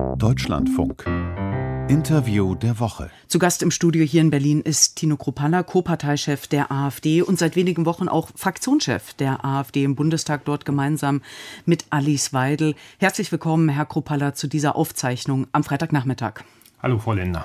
Deutschlandfunk. Interview der Woche. Zu Gast im Studio hier in Berlin ist Tino Kruppalla, Co-Parteichef der AfD und seit wenigen Wochen auch Fraktionschef der AfD im Bundestag, dort gemeinsam mit Alice Weidel. Herzlich willkommen, Herr Kruppalla, zu dieser Aufzeichnung am Freitagnachmittag. Hallo, Frau Lindner.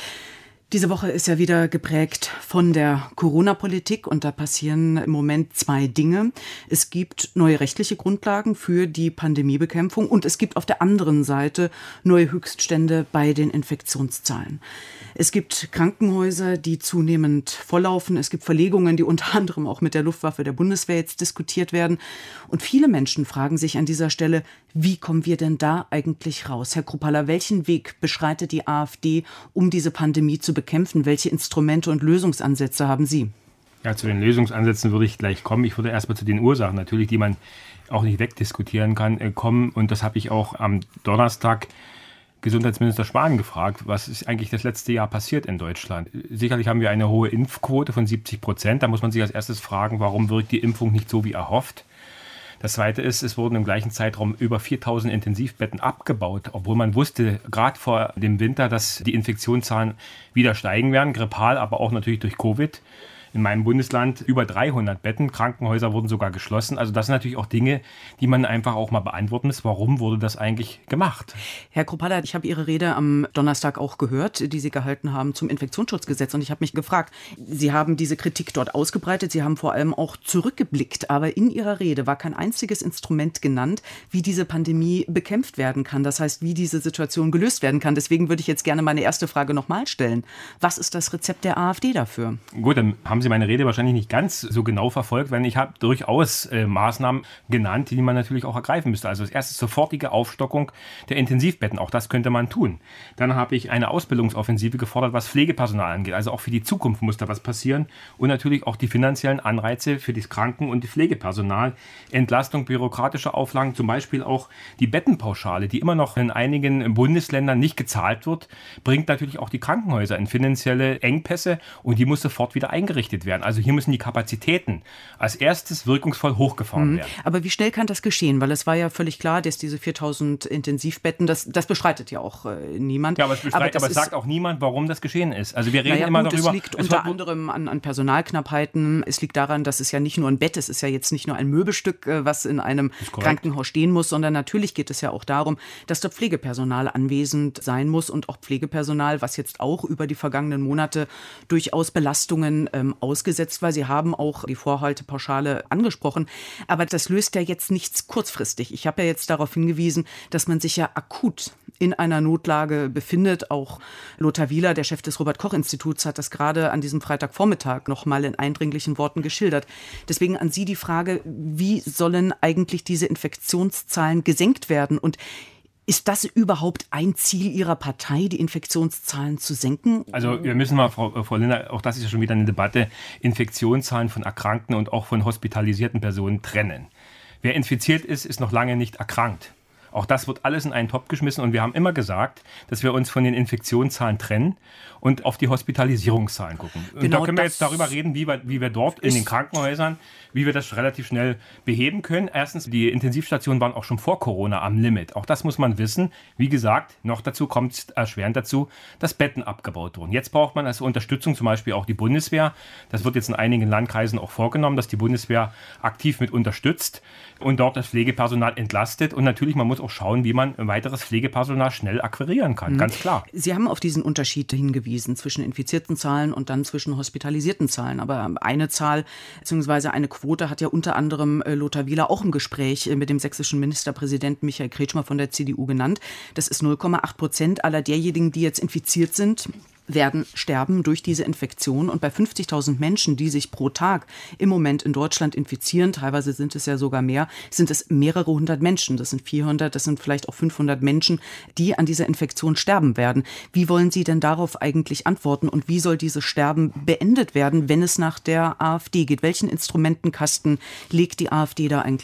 Diese Woche ist ja wieder geprägt von der Corona-Politik und da passieren im Moment zwei Dinge. Es gibt neue rechtliche Grundlagen für die Pandemiebekämpfung und es gibt auf der anderen Seite neue Höchststände bei den Infektionszahlen. Es gibt Krankenhäuser, die zunehmend volllaufen. Es gibt Verlegungen, die unter anderem auch mit der Luftwaffe der Bundeswehr jetzt diskutiert werden. Und viele Menschen fragen sich an dieser Stelle, wie kommen wir denn da eigentlich raus? Herr Kruppalla, welchen Weg beschreitet die AfD, um diese Pandemie zu bekämpfen? Welche Instrumente und Lösungsansätze haben Sie? Ja, zu den Lösungsansätzen würde ich gleich kommen. Ich würde erstmal zu den Ursachen natürlich, die man auch nicht wegdiskutieren kann, kommen. Und das habe ich auch am Donnerstag Gesundheitsminister Spahn gefragt, was ist eigentlich das letzte Jahr passiert in Deutschland? Sicherlich haben wir eine hohe Impfquote von 70%. Da muss man sich als erstes fragen, warum wirkt die Impfung nicht so wie erhofft? Das Zweite ist, es wurden im gleichen Zeitraum über 4.000 Intensivbetten abgebaut, obwohl man wusste, gerade vor dem Winter, dass die Infektionszahlen wieder steigen werden, grippal, aber auch natürlich durch Covid. In meinem Bundesland über 300 Betten, Krankenhäuser wurden sogar geschlossen. Also das sind natürlich auch Dinge, die man einfach auch mal beantworten muss. Warum wurde das eigentlich gemacht? Herr Kruppalla, ich habe Ihre Rede am Donnerstag auch gehört, die Sie gehalten haben zum Infektionsschutzgesetz. Und ich habe mich gefragt, Sie haben diese Kritik dort ausgebreitet, Sie haben vor allem auch zurückgeblickt. Aber in Ihrer Rede war kein einziges Instrument genannt, wie diese Pandemie bekämpft werden kann. Das heißt, wie diese Situation gelöst werden kann. Deswegen würde ich jetzt gerne meine erste Frage nochmal stellen. Was ist das Rezept der AfD dafür? Gut, dann haben Sie meine Rede wahrscheinlich nicht ganz so genau verfolgt, weil ich habe durchaus Maßnahmen genannt, die man natürlich auch ergreifen müsste. Also das erste sofortige Aufstockung der Intensivbetten, auch das könnte man tun. Dann habe ich eine Ausbildungsoffensive gefordert, was Pflegepersonal angeht. Also auch für die Zukunft muss da was passieren und natürlich auch die finanziellen Anreize für das Kranken- und die Pflegepersonal. Entlastung bürokratischer Auflagen, zum Beispiel auch die Bettenpauschale, die immer noch in einigen Bundesländern nicht gezahlt wird, bringt natürlich auch die Krankenhäuser in finanzielle Engpässe und die muss sofort wieder eingerichtet werden. Also hier müssen die Kapazitäten als erstes wirkungsvoll hochgefahren werden. Aber wie schnell kann das geschehen? Weil es war ja völlig klar, dass diese 4.000 Intensivbetten, das bestreitet ja auch niemand. Ja, aber es sagt auch niemand, warum das geschehen ist. Also wir reden immer darüber. Es liegt unter anderem an Personalknappheiten. Es liegt daran, dass es ja nicht nur ein Bett ist, es ist ja jetzt nicht nur ein Möbelstück, was in einem Krankenhaus stehen muss, sondern natürlich geht es ja auch darum, dass dort Pflegepersonal anwesend sein muss und auch Pflegepersonal, was jetzt auch über die vergangenen Monate durchaus Belastungen ausgesetzt war. Sie haben auch die Vorhaltepauschale angesprochen, aber das löst ja jetzt nichts kurzfristig. Ich habe ja jetzt darauf hingewiesen, dass man sich ja akut in einer Notlage befindet. Auch Lothar Wieler, der Chef des Robert-Koch-Instituts, hat das gerade an diesem Freitagvormittag noch mal in eindringlichen Worten geschildert. Deswegen an Sie die Frage, wie sollen eigentlich diese Infektionszahlen gesenkt werden? Und ist das überhaupt ein Ziel Ihrer Partei, die Infektionszahlen zu senken? Also wir müssen mal, Frau Lindner, auch das ist ja schon wieder eine Debatte, Infektionszahlen von Erkrankten und auch von hospitalisierten Personen trennen. Wer infiziert ist, ist noch lange nicht erkrankt. Auch das wird alles in einen Topf geschmissen und wir haben immer gesagt, dass wir uns von den Infektionszahlen trennen und auf die Hospitalisierungszahlen gucken. Und genau, da können wir jetzt darüber reden, wie wir dort in den Krankenhäusern, wie wir das relativ schnell beheben können. Erstens, die Intensivstationen waren auch schon vor Corona am Limit. Auch das muss man wissen. Wie gesagt, noch dazu kommt es erschwerend dazu, dass Betten abgebaut wurden. Jetzt braucht man als Unterstützung zum Beispiel auch die Bundeswehr. Das wird jetzt in einigen Landkreisen auch vorgenommen, dass die Bundeswehr aktiv mit unterstützt und dort das Pflegepersonal entlastet. Und natürlich, man muss auch schauen, wie man weiteres Pflegepersonal schnell akquirieren kann, ganz klar. Sie haben auf diesen Unterschied hingewiesen zwischen infizierten Zahlen und dann zwischen hospitalisierten Zahlen. Aber eine Zahl bzw. eine Quote hat ja unter anderem Lothar Wieler auch im Gespräch mit dem sächsischen Ministerpräsidenten Michael Kretschmer von der CDU genannt. Das ist 0,8% aller derjenigen, die jetzt infiziert sind, werden sterben durch diese Infektion. Und bei 50.000 Menschen, die sich pro Tag im Moment in Deutschland infizieren, teilweise sind es ja sogar mehr, sind es mehrere hundert Menschen. Das sind 400, das sind vielleicht auch 500 Menschen, die an dieser Infektion sterben werden. Wie wollen Sie denn darauf eigentlich antworten? Und wie soll dieses Sterben beendet werden, wenn es nach der AfD geht? Welchen Instrumentenkasten legt die AfD da eigentlich hin?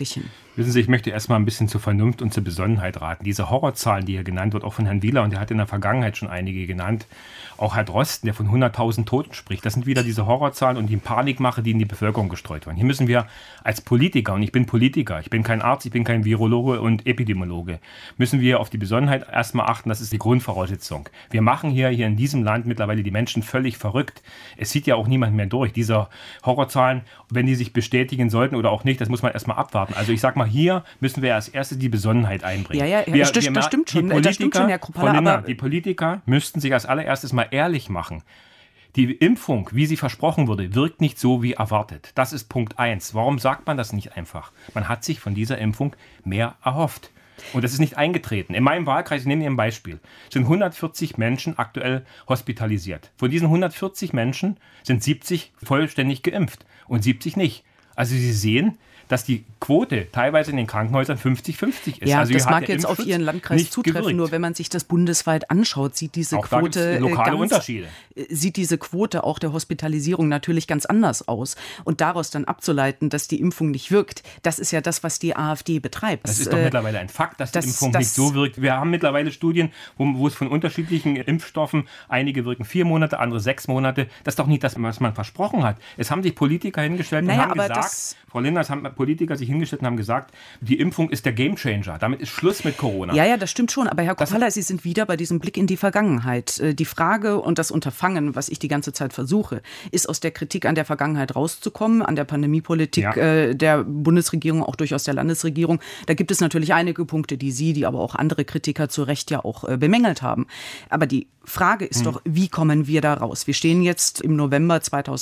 Wissen Sie, ich möchte erstmal ein bisschen zur Vernunft und zur Besonnenheit raten. Diese Horrorzahlen, die hier genannt wird, auch von Herrn Wieler, und er hat in der Vergangenheit schon einige genannt, auch Herr Drosten, der von 100.000 Toten spricht, das sind wieder diese Horrorzahlen und die Panikmache, die in die Bevölkerung gestreut werden. Hier müssen wir als Politiker, und ich bin Politiker, ich bin kein Arzt, ich bin kein Virologe und Epidemiologe, müssen wir auf die Besonnenheit erstmal achten, das ist die Grundvoraussetzung. Wir machen hier in diesem Land mittlerweile die Menschen völlig verrückt. Es sieht ja auch niemand mehr durch. Diese Horrorzahlen, wenn die sich bestätigen sollten oder auch nicht, das muss man erstmal abwarten. Also ich sag mal, hier müssen wir als erstes die Besonnenheit einbringen. Ja, das stimmt schon, Herr Kruppalla, aber die Politiker müssten sich als allererstes mal ehrlich machen. Die Impfung, wie sie versprochen wurde, wirkt nicht so wie erwartet. Das ist Punkt 1. Warum sagt man das nicht einfach? Man hat sich von dieser Impfung mehr erhofft. Und das ist nicht eingetreten. In meinem Wahlkreis, ich nehme Ihnen ein Beispiel, sind 140 Menschen aktuell hospitalisiert. Von diesen 140 Menschen sind 70 vollständig geimpft und 70 nicht. Also Sie sehen, dass die Quote teilweise in den Krankenhäusern 50-50 ist. Ja, also das mag jetzt auf Ihren Landkreis zutreffen, nur wenn man sich das bundesweit anschaut, sieht diese auch Quote lokale Unterschiede. Sieht diese Quote auch der Hospitalisierung natürlich ganz anders aus. Und daraus dann abzuleiten, dass die Impfung nicht wirkt, das ist ja das, was die AfD betreibt. Das ist doch mittlerweile ein Fakt, dass die Impfung nicht so wirkt. Wir haben mittlerweile Studien, wo es von unterschiedlichen Impfstoffen, einige wirken 4 Monate, andere 6 Monate. Das ist doch nicht das, was man versprochen hat. Es haben sich Politiker hingestellt und haben gesagt, Frau Lindner, es haben Politiker sich hingestellt und haben gesagt, die Impfung ist der Gamechanger. Damit ist Schluss mit Corona. Ja, das stimmt schon. Aber Herr Kruppalla, Sie sind wieder bei diesem Blick in die Vergangenheit. Die Frage und das Unterfangen, was ich die ganze Zeit versuche, ist aus der Kritik an der Vergangenheit rauszukommen, an der Pandemiepolitik der Bundesregierung, auch durchaus der Landesregierung. Da gibt es natürlich einige Punkte, die Sie, die aber auch andere Kritiker zu Recht ja auch bemängelt haben. Aber die Frage ist doch, wie kommen wir da raus? Wir stehen jetzt im November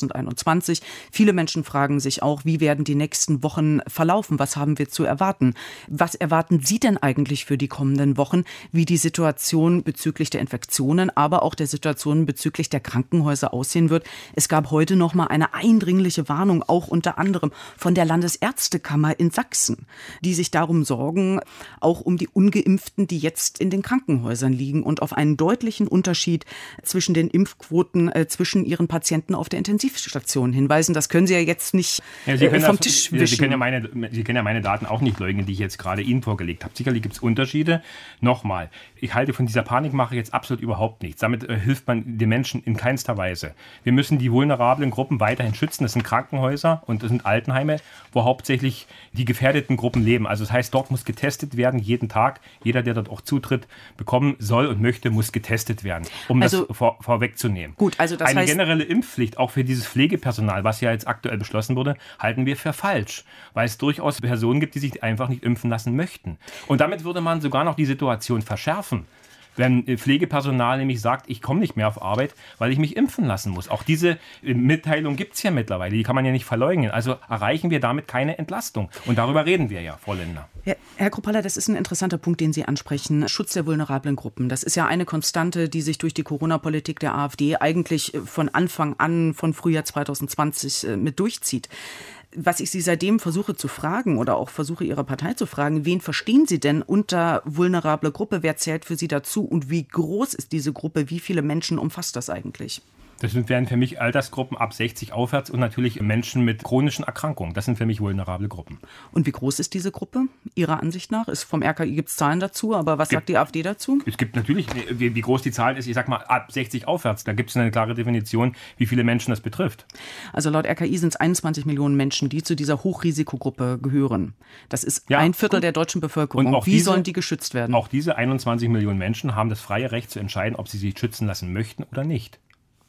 2021. Viele Menschen fragen sich auch, wie werden die nächsten Wochen verlaufen? Was haben wir zu erwarten? Was erwarten Sie denn eigentlich für die kommenden Wochen, wie die Situation bezüglich der Infektionen, aber auch der Situation bezüglich der Krankenhäuser aussehen wird? Es gab heute noch mal eine eindringliche Warnung, auch unter anderem von der Landesärztekammer in Sachsen, die sich darum sorgen, auch um die Ungeimpften, die jetzt in den Krankenhäusern liegen und auf einen deutlichen Unterschied zwischen Impfquoten zwischen ihren Patienten auf der Intensivstation hinweisen. Das können Sie ja jetzt nicht vom Tisch wischen. Sie können ja meine Daten auch nicht leugnen, die ich jetzt gerade Ihnen vorgelegt habe. Sicherlich gibt es Unterschiede. Nochmal, ich halte von dieser Panikmache jetzt absolut überhaupt nichts. Damit hilft man den Menschen in keinster Weise. Wir müssen die vulnerablen Gruppen weiterhin schützen. Das sind Krankenhäuser und das sind Altenheime, wo hauptsächlich die gefährdeten Gruppen leben. Also das heißt, dort muss getestet werden, jeden Tag. Jeder, der dort auch Zutritt bekommen soll und möchte, muss getestet werden, um das vorwegzunehmen. Gut, also das Eine heißt, generelle Impfpflicht, auch für dieses Pflegepersonal, was ja jetzt aktuell beschlossen wurde, halten wir für falsch, weil es durchaus Personen gibt, die sich einfach nicht impfen lassen möchten. Und damit würde man sogar noch die Situation verschärfen, wenn Pflegepersonal nämlich sagt, ich komme nicht mehr auf Arbeit, weil ich mich impfen lassen muss. Auch diese Mitteilung gibt es ja mittlerweile, die kann man ja nicht verleugnen. Also erreichen wir damit keine Entlastung. Und darüber reden wir ja, Frau Lindner. Herr Kruppalla, das ist ein interessanter Punkt, den Sie ansprechen. Schutz der vulnerablen Gruppen. Das ist ja eine Konstante, die sich durch die Corona-Politik der AfD eigentlich von Anfang an, von Frühjahr 2020 mit durchzieht. Was ich Sie seitdem versuche zu fragen oder auch versuche Ihre Partei zu fragen, wen verstehen Sie denn unter vulnerable Gruppe? Wer zählt für Sie dazu und wie groß ist diese Gruppe? Wie viele Menschen umfasst das eigentlich? Das wären für mich Altersgruppen ab 60 aufwärts und natürlich Menschen mit chronischen Erkrankungen. Das sind für mich vulnerable Gruppen. Und wie groß ist diese Gruppe Ihrer Ansicht nach? Vom RKI gibt es Zahlen dazu, aber was sagt die AfD dazu? Es gibt natürlich, wie groß die Zahl ist, ich sag mal ab 60 aufwärts. Da gibt es eine klare Definition, wie viele Menschen das betrifft. Also laut RKI sind es 21 Millionen Menschen, die zu dieser Hochrisikogruppe gehören. Das ist ein Viertel der deutschen Bevölkerung. Und wie sollen die geschützt werden? Auch diese 21 Millionen Menschen haben das freie Recht zu entscheiden, ob sie sich schützen lassen möchten oder nicht.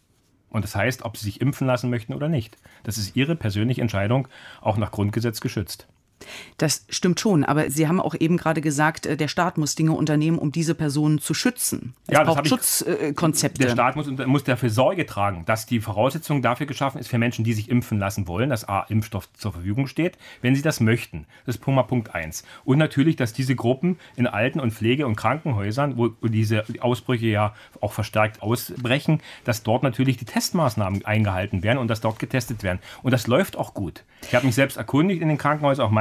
Und das heißt, ob sie sich impfen lassen möchten oder nicht. Das ist ihre persönliche Entscheidung, auch nach Grundgesetz geschützt. Das stimmt schon, aber Sie haben auch eben gerade gesagt, der Staat muss Dinge unternehmen, um diese Personen zu schützen. Es braucht Schutzkonzepte. Der Staat muss dafür Sorge tragen, dass die Voraussetzung dafür geschaffen ist für Menschen, die sich impfen lassen wollen, dass Impfstoff zur Verfügung steht, wenn sie das möchten. Das ist Punkt 1. Und natürlich, dass diese Gruppen in Alten- und Pflege- und Krankenhäusern, wo diese Ausbrüche ja auch verstärkt ausbrechen, dass dort natürlich die Testmaßnahmen eingehalten werden und dass dort getestet werden. Und das läuft auch gut. Ich habe mich selbst erkundigt in den Krankenhäusern, auch meine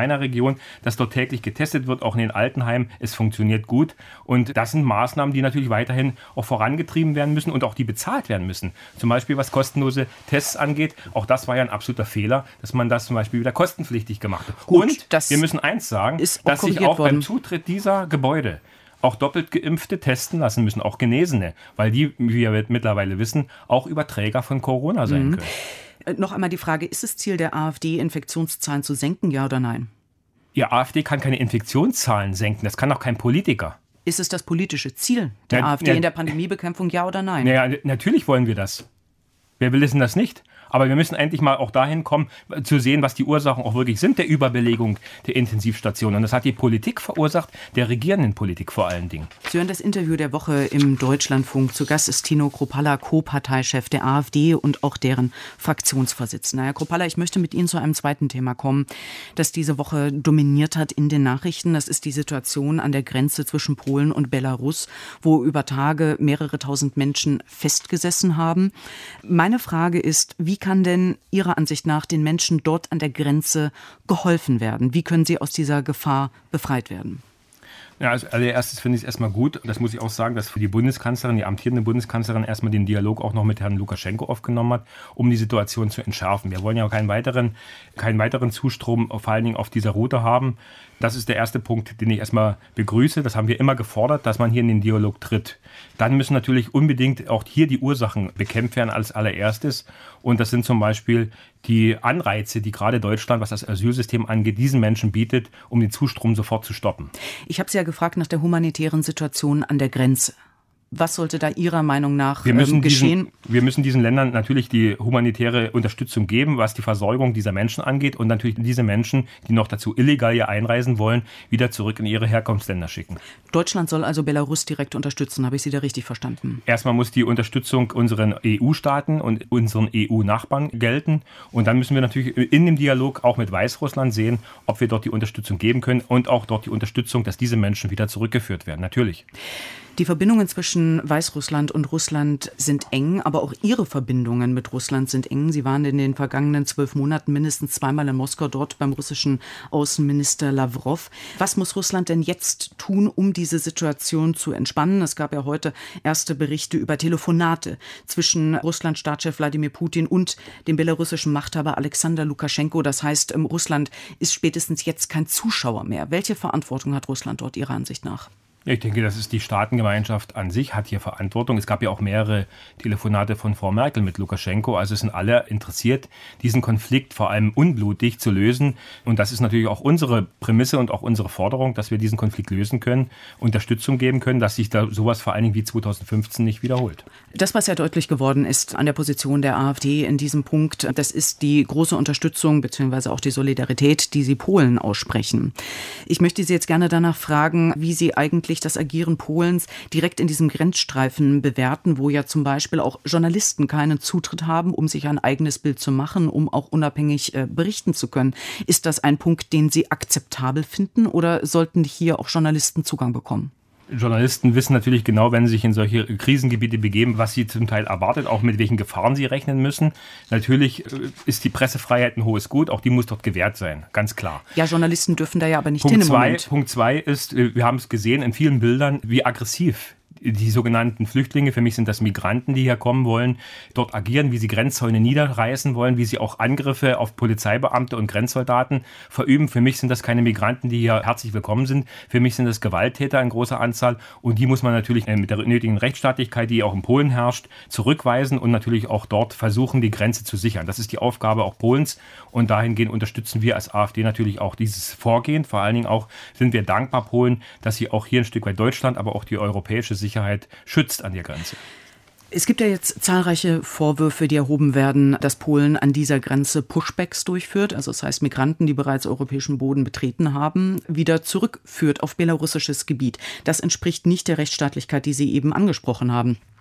meiner Region, dass dort täglich getestet wird, auch in den Altenheimen. Es funktioniert gut. Und das sind Maßnahmen, die natürlich weiterhin auch vorangetrieben werden müssen und auch die bezahlt werden müssen. Zum Beispiel, was kostenlose Tests angeht. Auch das war ja ein absoluter Fehler, dass man das zum Beispiel wieder kostenpflichtig gemacht hat. Gut, und wir müssen eins sagen, dass sich auch beim Zutritt dieser Gebäude auch doppelt Geimpfte testen lassen müssen, auch Genesene, weil die, wie wir mittlerweile wissen, auch Überträger von Corona sein können. Noch einmal die Frage, ist es Ziel der AfD, Infektionszahlen zu senken, ja oder nein? Ja, AfD kann keine Infektionszahlen senken, das kann auch kein Politiker. Ist es das politische Ziel der AfD in der Pandemiebekämpfung, ja oder nein? Naja, natürlich wollen wir das. Wer will denn das nicht? Aber wir müssen endlich mal auch dahin kommen, zu sehen, was die Ursachen auch wirklich sind der Überbelegung der Intensivstationen. Und das hat die Politik verursacht, der regierenden Politik vor allen Dingen. Sie hören das Interview der Woche im Deutschlandfunk. Zu Gast ist Tino Kruppalla, Co-Parteichef der AfD und auch deren Fraktionsvorsitzender. Herr Kruppalla, ich möchte mit Ihnen zu einem zweiten Thema kommen, das diese Woche dominiert hat in den Nachrichten. Das ist die Situation an der Grenze zwischen Polen und Belarus, wo über Tage mehrere tausend Menschen festgesessen haben. Meine Frage ist, wie kann denn Ihrer Ansicht nach den Menschen dort an der Grenze geholfen werden? Wie können sie aus dieser Gefahr befreit werden? Ja, als allererstes finde ich es erstmal gut, und das muss ich auch sagen, dass für die Bundeskanzlerin, die amtierende Bundeskanzlerin, erstmal den Dialog auch noch mit Herrn Lukaschenko aufgenommen hat, um die Situation zu entschärfen. Wir wollen ja auch keinen weiteren Zustrom, vor allen Dingen auf dieser Route haben. Das ist der erste Punkt, den ich erstmal begrüße. Das haben wir immer gefordert, dass man hier in den Dialog tritt. Dann müssen natürlich unbedingt auch hier die Ursachen bekämpft werden als allererstes. Und das sind zum Beispiel die Anreize, die gerade Deutschland, was das Asylsystem angeht, diesen Menschen bietet, um den Zustrom sofort zu stoppen. Ich habe Sie ja gefragt nach der humanitären Situation an der Grenze. Was sollte da Ihrer Meinung nach geschehen? Wir müssen diesen Ländern natürlich die humanitäre Unterstützung geben, was die Versorgung dieser Menschen angeht und natürlich diese Menschen, die noch dazu illegal hier einreisen wollen, wieder zurück in ihre Herkunftsländer schicken. Deutschland soll also Belarus direkt unterstützen. Habe ich Sie da richtig verstanden? Erstmal muss die Unterstützung unseren EU-Staaten und unseren EU-Nachbarn gelten. Und dann müssen wir natürlich in dem Dialog auch mit Weißrussland sehen, ob wir dort die Unterstützung geben können und auch dort die Unterstützung, dass diese Menschen wieder zurückgeführt werden. Natürlich. Die Verbindungen zwischen Weißrussland und Russland sind eng, aber auch Ihre Verbindungen mit Russland sind eng. Sie waren in den vergangenen 12 Monaten mindestens zweimal in Moskau, dort beim russischen Außenminister Lavrov. Was muss Russland denn jetzt tun, um diese Situation zu entspannen? Es gab ja heute erste Berichte über Telefonate zwischen Russland-Staatschef Wladimir Putin und dem belarussischen Machthaber Alexander Lukaschenko. Das heißt, Russland ist spätestens jetzt kein Zuschauer mehr. Welche Verantwortung hat Russland dort Ihrer Ansicht nach? Ich denke, das ist die Staatengemeinschaft an sich, hat hier Verantwortung. Es gab ja auch mehrere Telefonate von Frau Merkel mit Lukaschenko. Also es sind alle interessiert, diesen Konflikt vor allem unblutig zu lösen. Und das ist natürlich auch unsere Prämisse und auch unsere Forderung, dass wir diesen Konflikt lösen können, Unterstützung geben können, dass sich da sowas vor allen Dingen wie 2015 nicht wiederholt. Das, was ja deutlich geworden ist an der Position der AfD in diesem Punkt, das ist die große Unterstützung bzw. auch die Solidarität, die Sie Polen aussprechen. Ich möchte Sie jetzt gerne danach fragen, wie Sie eigentlich das Agieren Polens direkt in diesem Grenzstreifen bewerten, wo ja zum Beispiel auch Journalisten keinen Zutritt haben, um sich ein eigenes Bild zu machen, um auch unabhängig berichten zu können. Ist das ein Punkt, den Sie akzeptabel finden, oder sollten hier auch Journalisten Zugang bekommen? Journalisten wissen natürlich genau, wenn sie sich in solche Krisengebiete begeben, was sie zum Teil erwartet, auch mit welchen Gefahren sie rechnen müssen. Natürlich ist die Pressefreiheit ein hohes Gut, auch die muss dort gewährt sein, ganz klar. Ja, Journalisten dürfen da ja aber nicht hin im Moment. Punkt 2 ist, wir haben es gesehen in vielen Bildern, wie aggressiv die sogenannten Flüchtlinge, für mich sind das Migranten, die hier kommen wollen, dort agieren, wie sie Grenzzäune niederreißen wollen, wie sie auch Angriffe auf Polizeibeamte und Grenzsoldaten verüben. Für mich sind das keine Migranten, die hier herzlich willkommen sind. Für mich sind das Gewalttäter in großer Anzahl und die muss man natürlich mit der nötigen Rechtsstaatlichkeit, die auch in Polen herrscht, zurückweisen und natürlich auch dort versuchen, die Grenze zu sichern. Das ist die Aufgabe auch Polens und dahingehend unterstützen wir als AfD natürlich auch dieses Vorgehen. Vor allen Dingen auch sind wir dankbar Polen, dass sie auch hier ein Stück weit Deutschland, aber auch die europäische Sicherheit schützt an der Grenze. Es gibt ja jetzt zahlreiche Vorwürfe, die erhoben werden, dass Polen an dieser Grenze Pushbacks durchführt, also das heißt Migranten, die bereits europäischen Boden betreten haben, wieder zurückführt auf belarussisches Gebiet. Das entspricht nicht der Rechtsstaatlichkeit, die Sie eben angesprochen haben.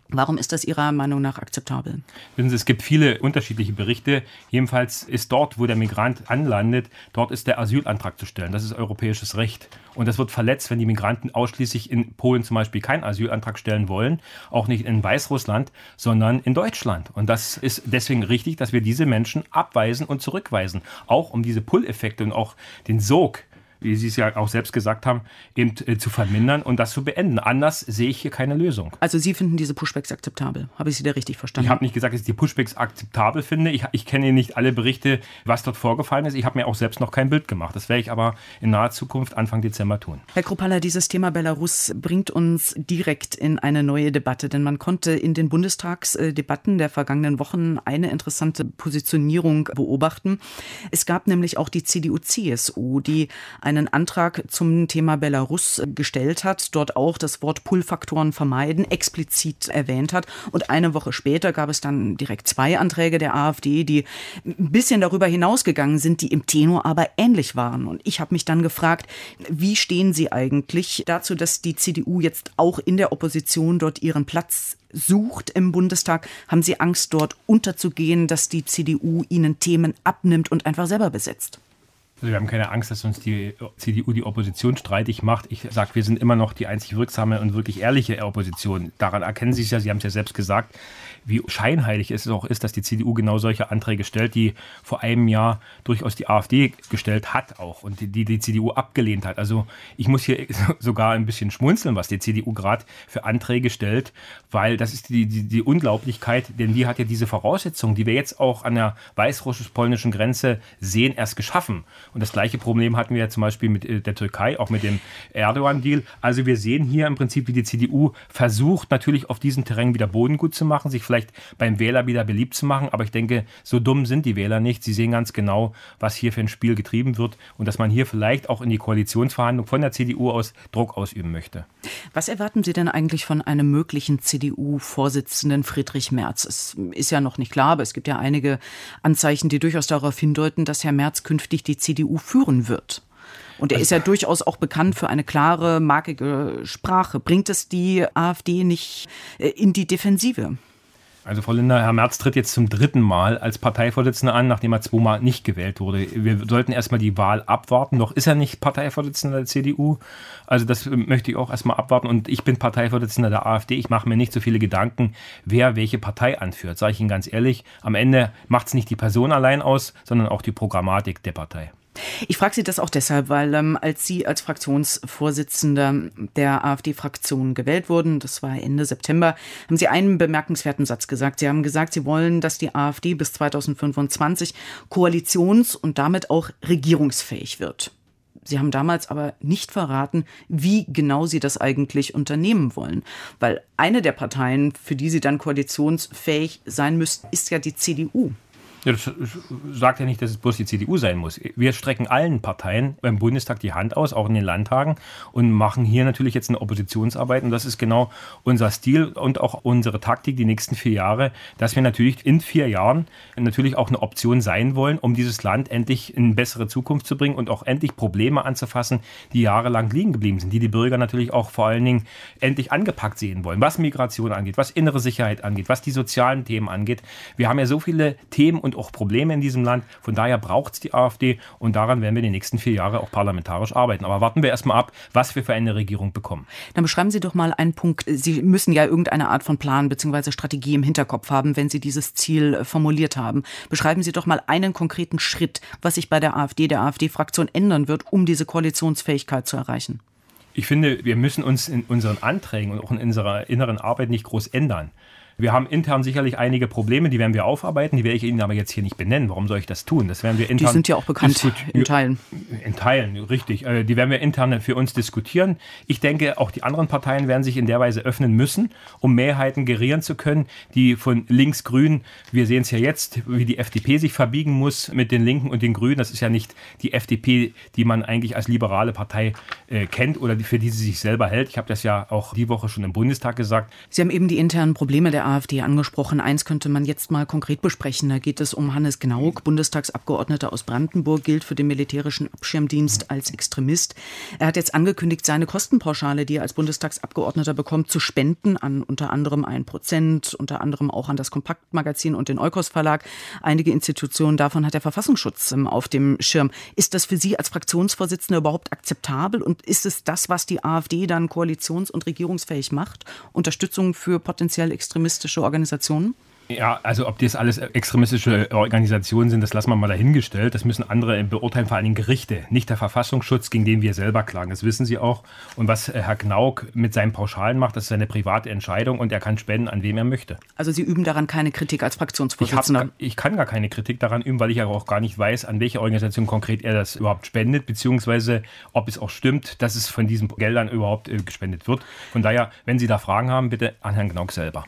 Warum ist das Ihrer Meinung nach akzeptabel? Wissen Sie, es gibt viele unterschiedliche Berichte. Jedenfalls ist dort, wo der Migrant anlandet, dort ist der Asylantrag zu stellen. Das ist europäisches Recht. Und das wird verletzt, wenn die Migranten ausschließlich in Polen zum Beispiel keinen Asylantrag stellen wollen, auch nicht in Weißrussland, sondern in Deutschland. Und das ist deswegen richtig, dass wir diese Menschen abweisen und zurückweisen. Auch um diese Pull-Effekte und auch den Sog, wie Sie es ja auch selbst gesagt haben, eben zu vermindern und das zu beenden. Anders sehe ich hier keine Lösung. Also Sie finden diese Pushbacks akzeptabel? Habe ich Sie da richtig verstanden? Ich habe nicht gesagt, dass ich die Pushbacks akzeptabel finde. Ich kenne nicht alle Berichte, was dort vorgefallen ist. Ich habe mir auch selbst noch kein Bild gemacht. Das werde ich aber in naher Zukunft Anfang Dezember tun. Herr Kruppalla, dieses Thema Belarus bringt uns direkt in eine neue Debatte. Denn man konnte in den Bundestagsdebatten der vergangenen Wochen eine interessante Positionierung beobachten. Es gab nämlich auch die CDU-CSU, die einen Antrag zum Thema Belarus gestellt hat, dort auch das Wort Pull-Faktoren vermeiden explizit erwähnt hat. Und eine Woche später gab es dann direkt 2 Anträge der AfD, die ein bisschen darüber hinausgegangen sind, die im Tenor aber ähnlich waren. Und ich habe mich dann gefragt, wie stehen Sie eigentlich dazu, dass die CDU jetzt auch in der Opposition dort ihren Platz sucht im Bundestag? Haben Sie Angst, dort unterzugehen, dass die CDU Ihnen Themen abnimmt und einfach selber besetzt? Also wir haben keine Angst, dass uns die CDU die Opposition streitig macht. Ich sage, wir sind immer noch die einzig wirksame und wirklich ehrliche Opposition. Daran erkennen Sie es ja, Sie haben es ja selbst gesagt, wie scheinheilig es auch ist, dass die CDU genau solche Anträge stellt, die vor einem Jahr durchaus die AfD gestellt hat auch und die CDU abgelehnt hat. Also ich muss hier sogar ein bisschen schmunzeln, was die CDU gerade für Anträge stellt, weil das ist die Unglaublichkeit, denn die hat ja diese Voraussetzungen, die wir jetzt auch an der weißrussisch-polnischen Grenze sehen, erst geschaffen. Und das gleiche Problem hatten wir ja zum Beispiel mit der Türkei, auch mit dem Erdogan-Deal. Also wir sehen hier im Prinzip, wie die CDU versucht, natürlich auf diesem Terrain wieder Boden gut zu machen, sich vielleicht beim Wähler wieder beliebt zu machen. Aber ich denke, so dumm sind die Wähler nicht. Sie sehen ganz genau, was hier für ein Spiel getrieben wird und dass man hier vielleicht auch in die Koalitionsverhandlung von der CDU aus Druck ausüben möchte. Was erwarten Sie denn eigentlich von einem möglichen CDU-Vorsitzenden Friedrich Merz? Es ist ja noch nicht klar, aber es gibt ja einige Anzeichen, die durchaus darauf hindeuten, dass Herr Merz künftig die CDU führen wird. Und er ist ja durchaus auch bekannt für eine klare, markige Sprache. Bringt es die AfD nicht in die Defensive? Also Frau Linder, Herr Merz tritt jetzt zum 3. Mal als Parteivorsitzender an, nachdem er 2 Mal nicht gewählt wurde. Wir sollten erstmal die Wahl abwarten. Noch ist er nicht Parteivorsitzender der CDU. Also das möchte ich auch erstmal abwarten. Und ich bin Parteivorsitzender der AfD. Ich mache mir nicht so viele Gedanken, wer welche Partei anführt. Sage ich Ihnen ganz ehrlich, am Ende macht es nicht die Person allein aus, sondern auch die Programmatik der Partei. Ich frage Sie das auch deshalb, weil als Sie als Fraktionsvorsitzender der AfD-Fraktion gewählt wurden, das war Ende September, haben Sie einen bemerkenswerten Satz gesagt. Sie haben gesagt, Sie wollen, dass die AfD bis 2025 koalitions- und damit auch regierungsfähig wird. Sie haben damals aber nicht verraten, wie genau Sie das eigentlich unternehmen wollen. Weil eine der Parteien, für die Sie dann koalitionsfähig sein müssten, ist ja die CDU. Ja, das sagt ja nicht, dass es bloß die CDU sein muss. Wir strecken allen Parteien beim Bundestag die Hand aus, auch in den Landtagen, und machen hier natürlich jetzt eine Oppositionsarbeit. Und das ist genau unser Stil und auch unsere Taktik die nächsten 4 Jahre, dass wir natürlich in 4 Jahren natürlich auch eine Option sein wollen, um dieses Land endlich in eine bessere Zukunft zu bringen und auch endlich Probleme anzufassen, die jahrelang liegen geblieben sind, die die Bürger natürlich auch vor allen Dingen endlich angepackt sehen wollen, was Migration angeht, was innere Sicherheit angeht, was die sozialen Themen angeht. Wir haben ja so viele Themen und auch Probleme in diesem Land. Von daher braucht es die AfD und daran werden wir die nächsten 4 Jahre auch parlamentarisch arbeiten. Aber warten wir erstmal ab, was wir für eine Regierung bekommen. Dann beschreiben Sie doch mal einen Punkt. Sie müssen ja irgendeine Art von Plan bzw. Strategie im Hinterkopf haben, wenn Sie dieses Ziel formuliert haben. Beschreiben Sie doch mal einen konkreten Schritt, was sich bei der AfD-Fraktion ändern wird, um diese Koalitionsfähigkeit zu erreichen. Ich finde, wir müssen uns in unseren Anträgen und auch in unserer inneren Arbeit nicht groß ändern. Wir haben intern sicherlich einige Probleme, die werden wir aufarbeiten, die werde ich Ihnen aber jetzt hier nicht benennen. Warum soll ich das tun? Das werden wir intern. Die sind ja auch bekannt in Teilen. In Teilen, richtig. Die werden wir intern für uns diskutieren. Ich denke, auch die anderen Parteien werden sich in der Weise öffnen müssen, um Mehrheiten gerieren zu können, die von links-grün, wir sehen es ja jetzt, wie die FDP sich verbiegen muss mit den Linken und den Grünen. Das ist ja nicht die FDP, die man eigentlich als liberale Partei kennt oder für die sie sich selber hält. Ich habe das ja auch die Woche schon im Bundestag gesagt. Sie haben eben die internen Probleme der AfD angesprochen. Eins könnte man jetzt mal konkret besprechen. Da geht es um Hannes Gnauk, Bundestagsabgeordneter aus Brandenburg, gilt für den militärischen Abschirmdienst als Extremist. Er hat jetzt angekündigt, seine Kostenpauschale, die er als Bundestagsabgeordneter bekommt, zu spenden an unter anderem 1%, unter anderem auch an das Kompaktmagazin und den Eukos Verlag. Einige Institutionen davon hat der Verfassungsschutz auf dem Schirm. Ist das für Sie als Fraktionsvorsitzender überhaupt akzeptabel? Und ist es das, was die AfD dann koalitions- und regierungsfähig macht? Unterstützung für potenziell extremistische Organisationen? Ja, also ob das alles extremistische Organisationen sind, das lassen wir mal dahingestellt. Das müssen andere beurteilen, vor allen Dingen Gerichte, nicht der Verfassungsschutz, gegen den wir selber klagen. Das wissen Sie auch. Und was Herr Gnauk mit seinen Pauschalen macht, das ist seine private Entscheidung und er kann spenden, an wem er möchte. Also Sie üben daran keine Kritik als Fraktionsvorsitzender? Ich kann gar keine Kritik daran üben, weil ich ja auch gar nicht weiß, an welche Organisation konkret er das überhaupt spendet, beziehungsweise ob es auch stimmt, dass es von diesen Geldern überhaupt gespendet wird. Von daher, wenn Sie da Fragen haben, bitte an Herrn Gnauk selber.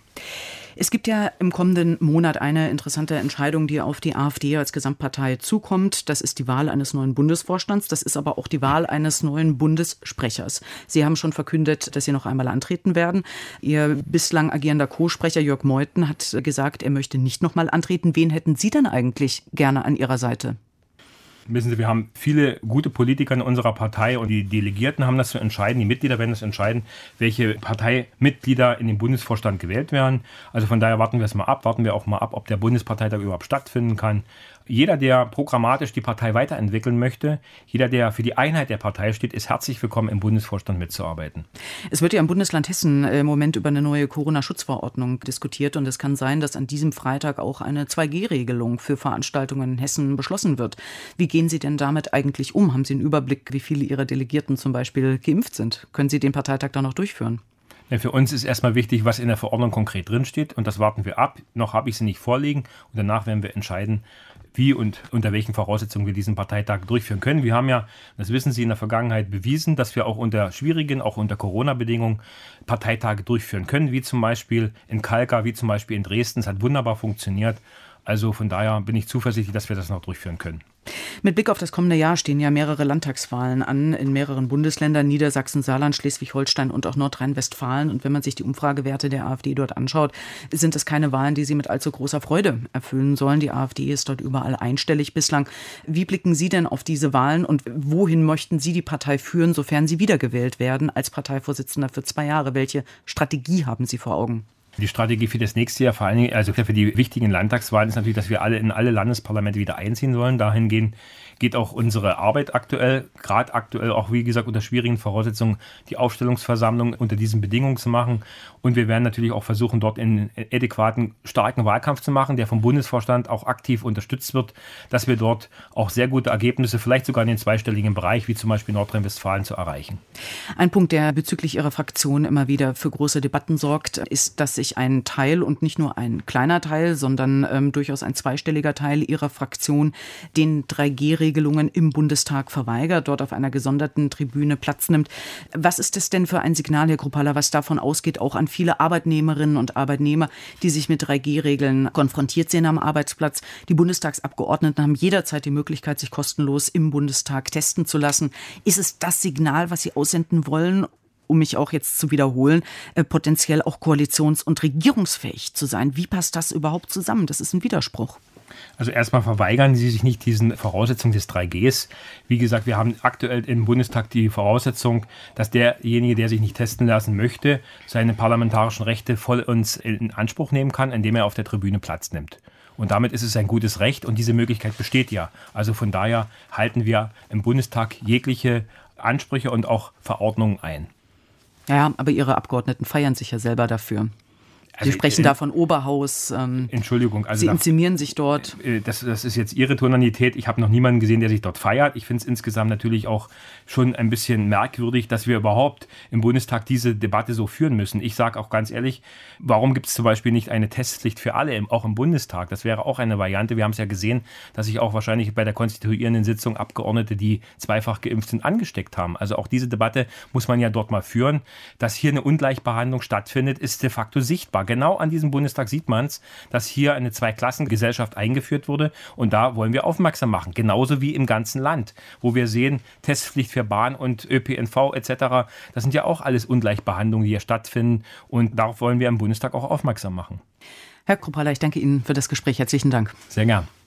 Es gibt ja im kommenden Monat eine interessante Entscheidung, die auf die AfD als Gesamtpartei zukommt. Das ist die Wahl eines neuen Bundesvorstands. Das ist aber auch die Wahl eines neuen Bundessprechers. Sie haben schon verkündet, dass Sie noch einmal antreten werden. Ihr bislang agierender Co-Sprecher Jörg Meuthen hat gesagt, er möchte nicht noch mal antreten. Wen hätten Sie denn eigentlich gerne an Ihrer Seite? Wissen Sie, wir haben viele gute Politiker in unserer Partei und die Delegierten haben das zu entscheiden, die Mitglieder werden das entscheiden, welche Parteimitglieder in den Bundesvorstand gewählt werden. Also von daher warten wir auch mal ab, ob der Bundesparteitag überhaupt stattfinden kann. Jeder, der programmatisch die Partei weiterentwickeln möchte, jeder, der für die Einheit der Partei steht, ist herzlich willkommen, im Bundesvorstand mitzuarbeiten. Es wird ja im Bundesland Hessen im Moment über eine neue Corona-Schutzverordnung diskutiert und es kann sein, dass an diesem Freitag auch eine 2G-Regelung für Veranstaltungen in Hessen beschlossen wird. Wie gehen Sie denn damit eigentlich um? Haben Sie einen Überblick, wie viele Ihrer Delegierten zum Beispiel geimpft sind? Können Sie den Parteitag da noch durchführen? Ja, für uns ist erstmal wichtig, was in der Verordnung konkret drinsteht und das warten wir ab. Noch habe ich sie nicht vorliegen und danach werden wir entscheiden, wie und unter welchen Voraussetzungen wir diesen Parteitag durchführen können. Wir haben ja, das wissen Sie, in der Vergangenheit bewiesen, dass wir auch unter schwierigen, auch unter Corona-Bedingungen Parteitage durchführen können, wie zum Beispiel in Kalkar, wie zum Beispiel in Dresden. Es hat wunderbar funktioniert. Also von daher bin ich zuversichtlich, dass wir das noch durchführen können. Mit Blick auf das kommende Jahr stehen ja mehrere Landtagswahlen an in mehreren Bundesländern, Niedersachsen, Saarland, Schleswig-Holstein und auch Nordrhein-Westfalen. Und wenn man sich die Umfragewerte der AfD dort anschaut, sind es keine Wahlen, die Sie mit allzu großer Freude erfüllen sollen. Die AfD ist dort überall einstellig bislang. Wie blicken Sie denn auf diese Wahlen und wohin möchten Sie die Partei führen, sofern Sie wiedergewählt werden als Parteivorsitzender für 2 Jahre? Welche Strategie haben Sie vor Augen? Die Strategie für das nächste Jahr, vor allen Dingen, also für die wichtigen Landtagswahlen, ist natürlich, dass wir alle in alle Landesparlamente wieder einziehen sollen. Dahingehend geht auch unsere Arbeit aktuell, gerade aktuell auch, wie gesagt, unter schwierigen Voraussetzungen, die Aufstellungsversammlung unter diesen Bedingungen zu machen. Und wir werden natürlich auch versuchen, dort einen adäquaten, starken Wahlkampf zu machen, der vom Bundesvorstand auch aktiv unterstützt wird, dass wir dort auch sehr gute Ergebnisse, vielleicht sogar in den zweistelligen Bereich, wie zum Beispiel Nordrhein-Westfalen, zu erreichen. Ein Punkt, der bezüglich Ihrer Fraktion immer wieder für große Debatten sorgt, ist, dass sich ein Teil und nicht nur ein kleiner Teil, sondern durchaus ein zweistelliger Teil Ihrer Fraktion den 3G-Regelungen im Bundestag verweigert, dort auf einer gesonderten Tribüne Platz nimmt. Was ist das denn für ein Signal, Herr Kruppalla, was davon ausgeht, auch an viele Arbeitnehmerinnen und Arbeitnehmer, die sich mit 3G-Regeln konfrontiert sehen am Arbeitsplatz? Die Bundestagsabgeordneten haben jederzeit die Möglichkeit, sich kostenlos im Bundestag testen zu lassen. Ist es das Signal, was Sie aussenden wollen, um mich auch jetzt zu wiederholen, potenziell auch koalitions- und regierungsfähig zu sein? Wie passt das überhaupt zusammen? Das ist ein Widerspruch. Also erstmal verweigern Sie sich nicht diesen Voraussetzungen des 3Gs. Wie gesagt, wir haben aktuell im Bundestag die Voraussetzung, dass derjenige, der sich nicht testen lassen möchte, seine parlamentarischen Rechte voll uns in Anspruch nehmen kann, indem er auf der Tribüne Platz nimmt. Und damit ist es ein gutes Recht und diese Möglichkeit besteht ja. Also von daher halten wir im Bundestag jegliche Ansprüche und auch Verordnungen ein. Ja, aber Ihre Abgeordneten feiern sich ja selber dafür. Sie sprechen da von Oberhaus. Entschuldigung. Also Sie inszenieren sich dort. Das ist jetzt Ihre Tonalität. Ich habe noch niemanden gesehen, der sich dort feiert. Ich finde es insgesamt natürlich auch schon ein bisschen merkwürdig, dass wir überhaupt im Bundestag diese Debatte so führen müssen. Ich sage auch ganz ehrlich, warum gibt es zum Beispiel nicht eine Testpflicht für alle, auch im Bundestag? Das wäre auch eine Variante. Wir haben es ja gesehen, dass sich auch wahrscheinlich bei der konstituierenden Sitzung Abgeordnete, die zweifach geimpft sind, angesteckt haben. Also auch diese Debatte muss man ja dort mal führen. Dass hier eine Ungleichbehandlung stattfindet, ist de facto sichtbar. sichtbar. Genau an diesem Bundestag sieht man es, dass hier eine Zweiklassengesellschaft eingeführt wurde. Und da wollen wir aufmerksam machen. Genauso wie im ganzen Land, wo wir sehen, Testpflicht für Bahn und ÖPNV etc. Das sind ja auch alles Ungleichbehandlungen, die hier stattfinden. Und darauf wollen wir im Bundestag auch aufmerksam machen. Herr Kruppalla, ich danke Ihnen für das Gespräch. Herzlichen Dank. Sehr gern.